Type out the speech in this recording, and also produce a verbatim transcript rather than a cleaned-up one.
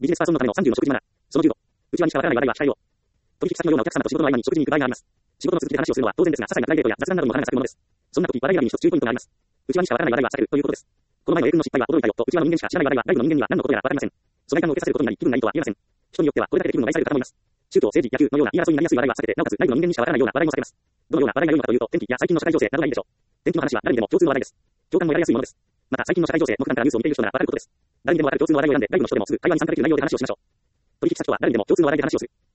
ビジネスパーソンのためのさんじゅうの食事マナー。そのじゅうご。内輪にしかわからない話題は控えよう。取引先のようなお客様と仕事の合間に食事に行く場合があります。仕事の続きで話をするのは当然ですが、些細なプライベートや雑談などの話がつくものです。そんな時、話題選びに一つ注意ポイントがあります。内輪にしかわからない話題は避けるということです。この前の A 君の失敗は驚いたよと内輪の人間しか知らない話題は外部の人間には何のことやらわかりません。疎外感を受けさせることになり気分がいいとは言えません。人によってはこれだけで気分を害される方もいます。宗教、政治、野球のような言い争いになりやすい話題は避けて、なおかつ内部の人間にしかわからないような話題も避けます。どのような話題が良いのかというと、天気や最近の社会情勢などがいいでしょう。天気の話は誰にでも共通の話題です。共感も得られやすいものです。また最近の社会情勢の普段からニュースを見ている人ならわかることです。誰にでもわかる共通の話題を選んで、外部の人でもすぐ会話に参加できる内容で話をしましょう。取引先とは誰にでも共通の話題で話をする。